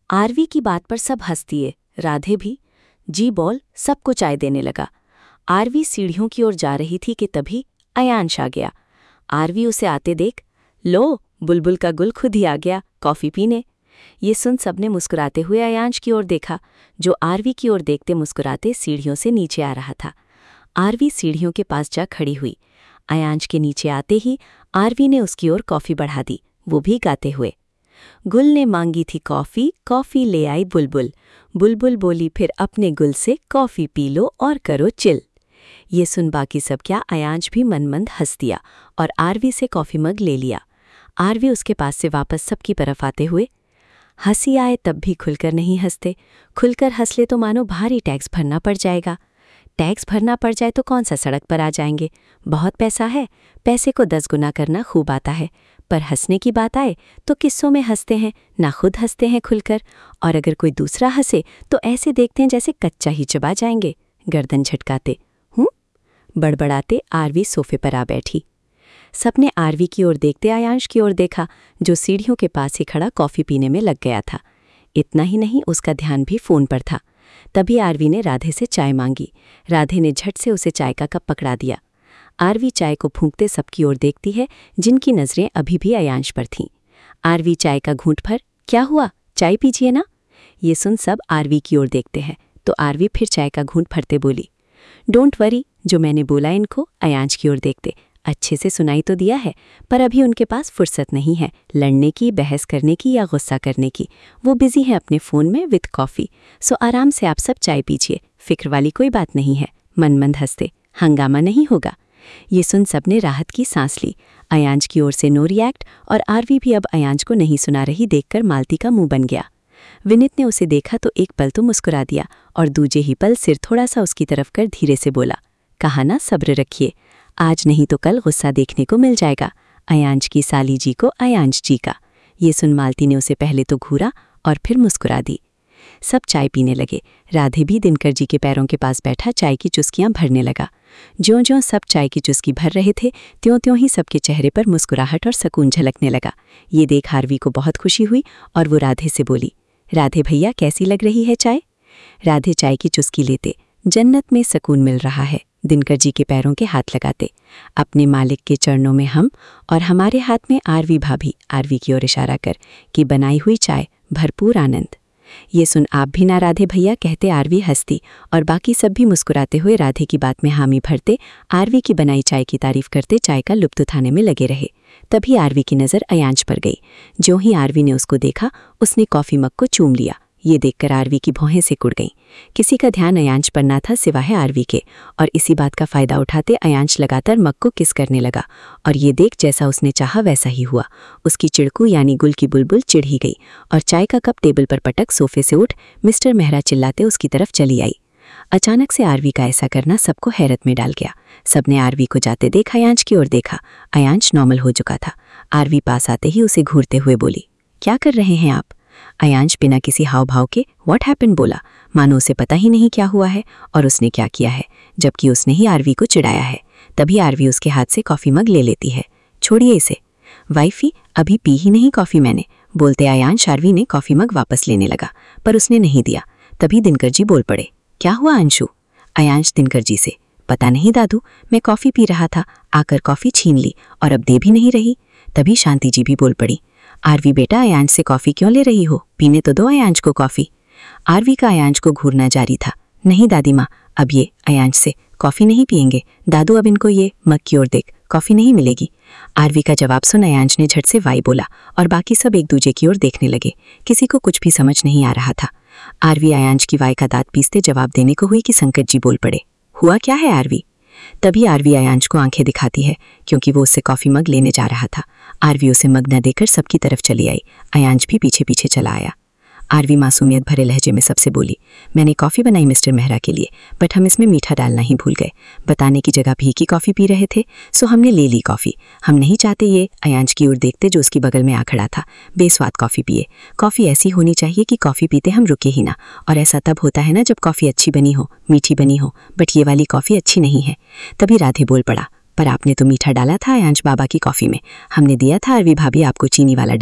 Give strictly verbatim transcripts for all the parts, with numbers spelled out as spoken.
RV की बात पर सब हंसती है, राधे भी। जी बोल, सबको चाय देने लगा। आरवी सीढ़ियों की ओर जा रही थी कि तभी अयांश आ गया। आरवी उसे आते देख, लो बुलबुल का गुल खुद ही आ गया कॉफ़ी पीने। ये सुन सबने मुस्कुराते हुए अयांश की ओर देखा, जो आरवी की ओर देखते मुस्कुराते सीढ़ियों से नीचे आ रहा था। आरवी सीढ़ियों के पास जा खड़ी हुई। अयांश के नीचे आते ही आरवी ने उसकी ओर कॉफ़ी बढ़ा दी, वो भी गाते हुए। गुल ने मांगी थी कॉफ़ी, कॉफ़ी ले आई बुलबुल। बुलबुल बोली फिर अपने गुल से कॉफ़ी पी लो और करो चिल। ये सुन बाकी सब क्या अयांश भी मनमंद हंस दिया और आरवी से कॉफ़ी मग ले लिया। आरवी उसके पास से वापस सबकी तरफ आते हुए, हंसी आए तब भी खुलकर नहीं हंसते, खुलकर हंस ले तो मानो भारी टैक्स भरना पड़ जाएगा। टैक्स भरना पड़ जाए तो कौन सा सड़क पर आ जाएंगे। बहुत पैसा है, पैसे को दस गुना करना खूब आता है, पर हंसने की बात आए तो किस्सों में हंसते हैं, ना खुद हंसते हैं खुलकर। और अगर कोई दूसरा हंसे तो ऐसे देखते हैं जैसे कच्चा ही चबा जाएंगे। गर्दन झटकाते हूँ बड़बड़ाते आरवी सोफे पर आ बैठी। सबने आरवी की ओर देखते अयांश की ओर देखा, जो सीढ़ियों के पास ही खड़ा कॉफ़ी पीने में लग गया था। इतना ही नहीं, उसका ध्यान भी फ़ोन पर था। तभी आरवी ने राधे से चाय मांगी। राधे ने झट से उसे चाय का कप पकड़ा दिया। आरवी चाय को फूंकते सबकी ओर देखती है, जिनकी नज़रें अभी भी अयांश पर थीं। आरवी चाय का घूंट भर, क्या हुआ, चाय पीजिए ना। ये सुन सब आरवी की ओर देखते हैं तो आरवी फिर चाय का घूंट भरते बोली, डोंट वरी, जो मैंने बोला इनको। अयांश की ओर देखते, अच्छे से सुनाई तो दिया है, पर अभी उनके पास फुर्सत नहीं है लड़ने की, बहस करने की या गुस्सा करने की। वो बिजी हैं अपने फ़ोन में विद कॉफ़ी। सो आराम से आप सब चाय पीजिए, फिक्र वाली कोई बात नहीं है। मनमंद हंसते, हंगामा नहीं होगा। ये सुन सबने राहत की सांस ली। अयांश की ओर से नो रिएक्ट और आरवी भी अब अयांश को नहीं सुना रही देखकर मालती का मुंह बन गया। विनीत ने उसे देखा तो एक पल तो मुस्कुरा दिया और दूजे ही पल सिर थोड़ा सा उसकी तरफ कर धीरे से बोला, कहा ना सब्र रखिए, आज नहीं तो कल गुस्सा देखने को मिल जाएगा अयांश की साली जी को अयांश जी का। ये सुन मालती ने उसे पहले तो घूरा और फिर मुस्कुरा दी। सब चाय पीने लगे। राधे भी दिनकर जी के पैरों के पास बैठा चाय की चुस्कियां भरने लगा। ज्यों ज्यों सब चाय की चुस्की भर रहे थे, त्यों त्यों ही सबके चेहरे पर मुस्कुराहट और सकून झलकने लगा। ये देख आरवी को बहुत खुशी हुई और वो राधे से बोली, राधे भैया कैसी लग रही है चाय। राधे चाय की चुस्की लेते, जन्नत में सकून मिल रहा है, दिनकर जी के पैरों के हाथ लगाते। अपने मालिक के चरणों में हम और हमारे हाथ में आरवी भाभी, आरवी की ओर इशारा कर, कि बनाई हुई चाय भरपूर आनंद। ये सुन आप भी ना राधे भैया कहते आरवी हंसती और बाकी सब भी मुस्कुराते हुए राधे की बात में हामी भरते आरवी की बनाई चाय की तारीफ करते चाय का लुत्फ उठाने में लगे रहे। तभी आरवी की नज़र अयांश पर गई। जो ही आरवी ने उसको देखा, उसने कॉफ़ी मग को चूम लिया। ये देखकर आरवी की भौहें सिकुड़ गईं। किसी का ध्यान अयांश पर ना था सिवाय आरवी के, और इसी बात का फ़ायदा उठाते अयांश लगातार मग को किस करने लगा और ये देख जैसा उसने चाहा वैसा ही हुआ। उसकी चिड़कू यानी गुल की बुलबुल चिढ़ ही गई और चाय का कप टेबल पर पटक सोफे से उठ मिस्टर मेहरा चिल्लाते उसकी तरफ चली आई। अचानक से आरवी का ऐसा करना सबको हैरत में डाल गया। सबने आरवी को जाते देख अयांश की ओर देखा। अयांश नॉर्मल हो चुका था। आरवी पास आते ही उसे घूरते हुए बोली, क्या कर रहे हैं आप। अयांश बिना किसी हाव भाव के व्हाट हैपन बोला, मानो उसे पता ही नहीं क्या हुआ है और उसने क्या किया है, जबकि उसने ही आरवी को चिढ़ाया है। तभी आरवी उसके हाथ से कॉफ़ी मग ले लेती है। छोड़िए इसे वाइफी, अभी पी ही नहीं कॉफ़ी मैंने, बोलते अयांश आरवी ने कॉफ़ी मग वापस लेने लगा, पर उसने नहीं दिया। तभी दिनकर जी बोल पड़े, क्या हुआ अंशु। अयांश दिनकर जी से, पता नहीं दादू, मैं कॉफ़ी पी रहा था, आकर कॉफ़ी छीन ली और अब दे भी नहीं रही। तभी शांति जी भी बोल पड़ी, आरवी बेटा अयांश से कॉफ़ी क्यों ले रही हो, पीने तो दो अयांश को कॉफ़ी। आरवी का अयांश को घूरना जारी था। नहीं दादी माँ, अब ये अयांश से कॉफ़ी नहीं पिएंगे। दादू अब इनको ये मग की ओर देख, कॉफ़ी नहीं मिलेगी। आरवी का जवाब सुन अयांश ने झट से वाई बोला और बाकी सब एक दूजे की ओर देखने लगे। किसी को कुछ भी समझ नहीं आ रहा था। आरवी अयांश की वाई का दांत पीसते जवाब देने को हुई कि संकट जी बोल पड़े, हुआ क्या है आरवी। तभी आरवी अयांश को आंखें दिखाती है, क्योंकि वो उससे कॉफ़ी मग लेने जा रहा था। आरवी उसे मग न देकर सबकी तरफ चली आई। अयांश भी पीछे पीछे चला आया। आरवी मासूमियत भरे लहजे में सबसे बोली, मैंने कॉफ़ी बनाई मिस्टर मेहरा के लिए, बट हम इसमें मीठा डालना ही भूल गए। बताने की जगह फीकी कॉफ़ी पी रहे थे, सो हमने ले ली कॉफ़ी। हम नहीं चाहते ये, अयांश की ओर देखते जो उसकी बगल में आ खड़ा था, बेस्वाद कॉफ़ी पिए। कॉफ़ी ऐसी होनी चाहिए कि कॉफ़ी पीते हम रुके ही ना, और ऐसा तब होता है ना जब कॉफ़ी अच्छी बनी हो, मीठी बनी हो, बट ये वाली कॉफ़ी अच्छी नहीं है। तभी राधे बोल पड़ा, पर आपने तो मीठा डाला था अयांश बाबा की कॉफ़ी में, हमने दिया था आरवी भाभी आपको चीनी वाला डिब्बा।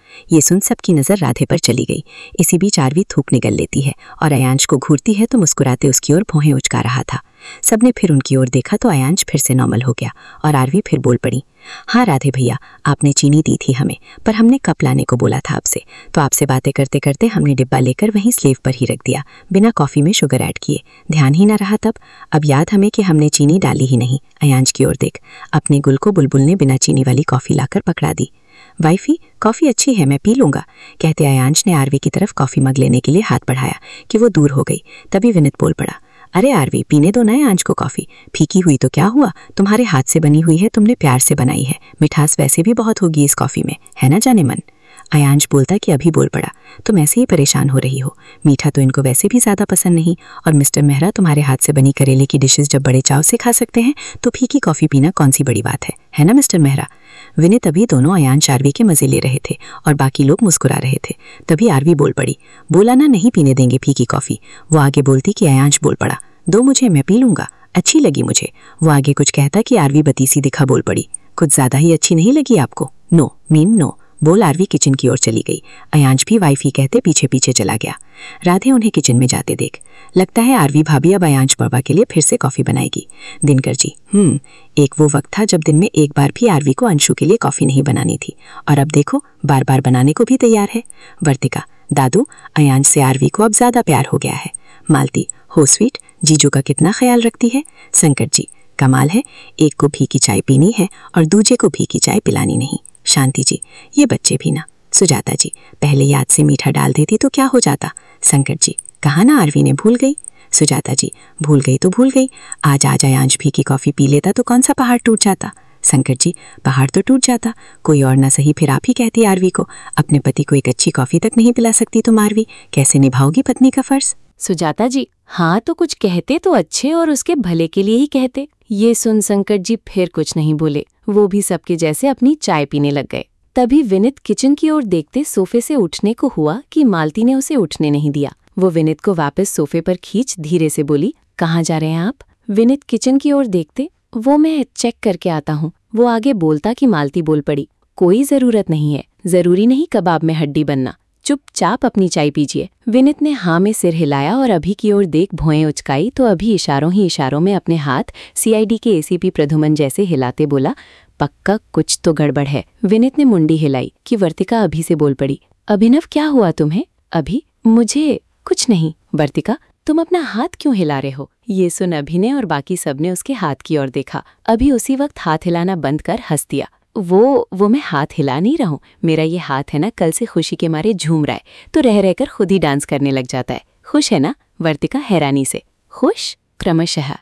ये सुन सबकी नज़र राधे पर चली गई। इसी बीच आरवी थूक निगल लेती है और अयांश को घूरती है तो मुस्कुराते उसकी ओर भौहें उचका रहा था। सबने फिर उनकी ओर देखा तो अयांश फिर से नॉर्मल हो गया और आरवी फिर बोल पड़ी, हाँ राधे भैया, आपने चीनी दी थी हमें, पर हमने कप लाने को बोला था आपसे, तो आपसे बातें करते करते हमने डिब्बा लेकर वहीं स्लेव पर ही रख दिया, बिना कॉफ़ी में शुगर ऐड किए। ध्यान ही ना रहा तब। अब याद हमें कि हमने चीनी डाली ही नहीं। अयांश की ओर देख। अपने गुल को बुलबुल ने बिना चीनी वाली कॉफ़ी लाकर पकड़ा दी। वाइफी, कॉफ़ी अच्छी है, मैं पी लूँगा, कहते अयांश ने आरवी की तरफ कॉफ़ी मग लेने के लिए हाथ बढ़ाया कि वो दूर हो गई। तभी विनित बोल पड़ा, अरे आरवी, पीने दो ना अयांश को कॉफ़ी, फीकी हुई तो क्या हुआ, तुम्हारे हाथ से बनी हुई है, तुमने प्यार से बनाई है, मिठास वैसे भी बहुत होगी इस कॉफ़ी में, है ना जाने मन। अयांश बोलता कि अभी बोल पड़ा, तुम ऐसे ही परेशान हो रही हो, मीठा तो इनको वैसे भी ज़्यादा पसंद नहीं, और मिस्टर मेहरा तुम्हारे हाथ से बनी करेले की डिशेस जब बड़े चाव से खा सकते हैं तो फीकी कॉफ़ी पीना कौन सी बड़ी बात है, है ना मिस्टर मेहरा। विनित अभी दोनों अयांश आरवी के मज़े ले रहे थे और बाकी लोग मुस्कुरा रहे थे। तभी आरवी बोल पड़ी, बोला ना नहीं पीने देंगे फीकी कॉफ़ी। वो आगे बोलती कि अयांश बोल पड़ा, दो मुझे, मैं पी लूँगा, अच्छी लगी मुझे। वो आगे कुछ कहता कि आरवी बतीसी दिखा बोल पड़ी, कुछ ज़्यादा ही अच्छी नहीं लगी आपको? नो मीन नो, बोल आरवी किचन की ओर चली गई। अयांश भी वाइफी कहते पीछे पीछे चला गया। राधे उन्हें किचन में जाते देख, लगता है आरवी भाभी अब अयांश बाबा के लिए फिर से कॉफ़ी बनाएगी। दिनकर जी, हम्म एक वो वक्त था जब दिन में एक बार भी आरवी को अंशु के लिए कॉफ़ी नहीं बनानी थी, और अब देखो बार बार बनाने को भी तैयार है। वर्तिका, दादू, अयांश से आरवी को अब ज़्यादा प्यार हो गया है। मालती, हो स्वीट, जीजू का कितना ख्याल रखती है। संकट जी, कमाल है, एक को फीकी चाय पीनी है और दूजे को फीकी चाय पिलानी नहीं। शांति जी, ये बच्चे भी ना। सुजाता जी, पहले याद से मीठा डाल देती तो क्या हो जाता। संकट जी, कहा ना आरवी ने भूल गई। सुजाता जी, भूल गई तो भूल गई, आज आज अयांश भी की कॉफ़ी पी लेता तो कौन सा पहाड़ टूट जाता। संकट जी, पहाड़ तो टूट जाता, कोई और ना सही फिर आप ही कहती आरवी को, अपने पति को एक अच्छी कॉफ़ी तक नहीं पिला सकती तुम आरवी, कैसे निभाओगी पत्नी का फर्ज। सुजाता जी, हाँ तो कुछ कहते तो अच्छे और उसके भले के लिए ही कहते। ये सुन संकट जी फिर कुछ नहीं बोले, वो भी सबके जैसे अपनी चाय पीने लग गए। तभी विनित किचन की ओर देखते सोफे से उठने को हुआ कि मालती ने उसे उठने नहीं दिया। वो विनित को वापस सोफे पर खींच धीरे से बोली, कहाँ जा रहे हैं आप। विनित किचन की ओर देखते, वो मैं चेक करके आता हूँ। वो आगे बोलता कि मालती बोल पड़ी, कोई जरूरत नहीं है, जरूरी नहीं कबाब में हड्डी बनना, चुपचाप अपनी चाय पीजिए। विनित ने हाँ में सिर हिलाया और अभी की ओर देख भौएं उचकाई तो अभी इशारों ही इशारों में अपने हाथ सीआईडी के एसीपी प्रधुमन जैसे हिलाते बोला, पक्का कुछ तो गड़बड़ है। विनित ने मुंडी हिलाई कि वर्तिका अभी से बोल पड़ी, अभिनव क्या हुआ तुम्हें। अभी, मुझे कुछ नहीं। वर्तिका, तुम अपना हाथ क्यों हिला रहे हो। ये सुन अभि ने और बाकी सबने उसके हाथ की ओर देखा। अभी उसी वक्त हाथ हिलाना बंद कर हंस दिया। वो वो मैं हाथ हिला नहीं रहा हूँ, मेरा ये हाथ है ना कल से खुशी के मारे झूम रहा है, तो रह रहकर खुद ही डांस करने लग जाता है। खुश है ना। वर्तिका हैरानी से, खुश क्रमशः